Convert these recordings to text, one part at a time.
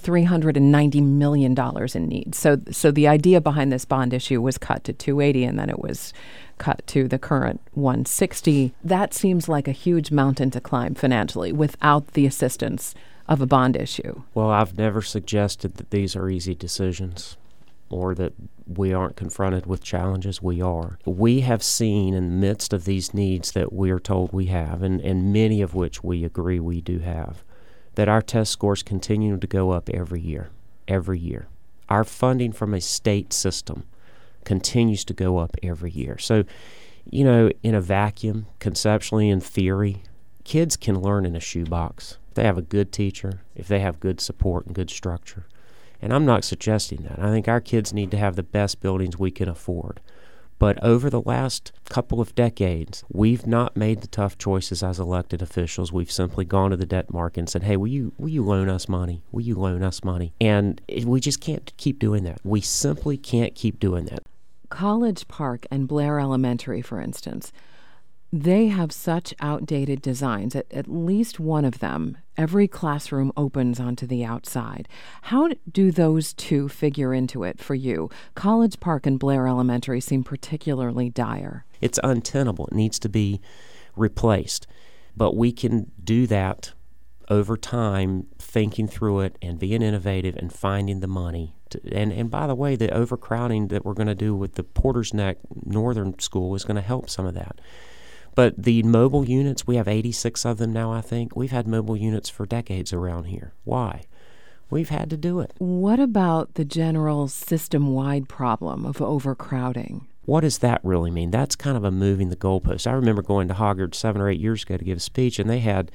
have $390 million in needs. So the idea behind this bond issue was cut to $280, and then it was cut to the current $160. That seems like a huge mountain to climb financially without the assistance of a bond issue. Well, I've never suggested that these are easy decisions or that we aren't confronted with challenges. We are. We have seen in the midst of these needs that we are told we have, and many of which we agree we do have, that our test scores continue to go up every year. Our funding from a state system continues to go up every year. So, in a vacuum, conceptually, in theory, kids can learn in a shoebox. If they have a good teacher, if they have good support and good structure. And I'm not suggesting that. I think our kids need to have the best buildings we can afford. But over the last couple of decades, we've not made the tough choices as elected officials. We've simply gone to the debt market and said, hey, will you loan us money? Will you loan us money? And we just can't keep doing that. We simply can't keep doing that. College Park and Blair Elementary, for instance, they have such outdated designs. At least one of them, every classroom opens onto the outside. How do those two figure into it for you? College Park and Blair Elementary seem particularly dire. It's untenable. It needs to be replaced. But we can do that over time, thinking through it and being innovative and finding the money. And by the way, the overcrowding that we're going to do with the Porter's Neck Northern School is going to help some of that. But the mobile units, we have 86 of them now, I think. We've had mobile units for decades around here. Why? We've had to do it. What about the general system-wide problem of overcrowding? What does that really mean? That's kind of a moving the goalpost. I remember going to Hoggard 7 or 8 years ago to give a speech, and they had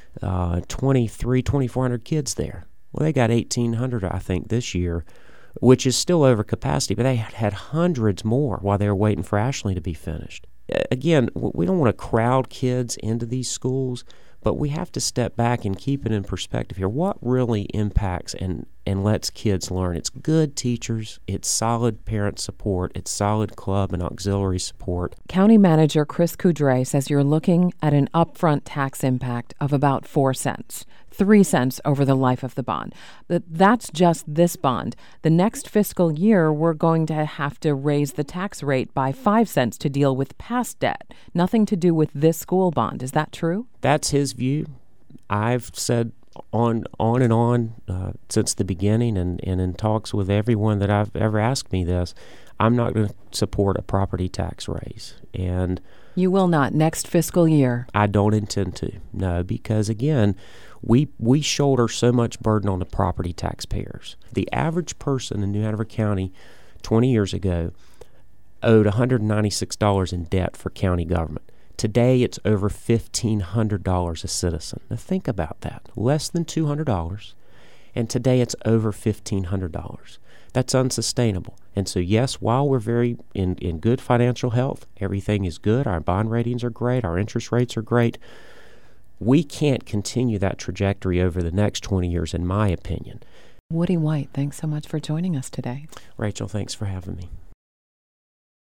2,400 kids there. Well, they got 1,800, I think, this year, which is still over capacity, but they had hundreds more while they were waiting for Ashley to be finished. Again, we don't want to crowd kids into these schools, but we have to step back and keep it in perspective here. What really impacts and lets kids learn? It's good teachers, it's solid parent support, it's solid club and auxiliary support. County Manager Chris Coudray says you're looking at an upfront tax impact of about 4 cents. 3 cents over the life of the bond. But that's just this bond. The next fiscal year, we're going to have to raise the tax rate by 5 cents to deal with past debt. Nothing to do with this school bond. Is that true? That's his view. I've said on and on since the beginning and in talks with everyone that I've ever asked me this, I'm not going to support a property tax raise. And you will not next fiscal year? I don't intend to, no, because again, we shoulder so much burden on the property taxpayers. The average person in New Hanover County 20 years ago owed $196 in debt for county government. Today, it's over $1,500 a citizen. Now think about that. Less than $200, and today it's over $1,500. That's unsustainable. And so, yes, while we're very in good financial health, everything is good, our bond ratings are great, our interest rates are great, we can't continue that trajectory over the next 20 years, in my opinion. Woody White, thanks so much for joining us today. Rachel, thanks for having me.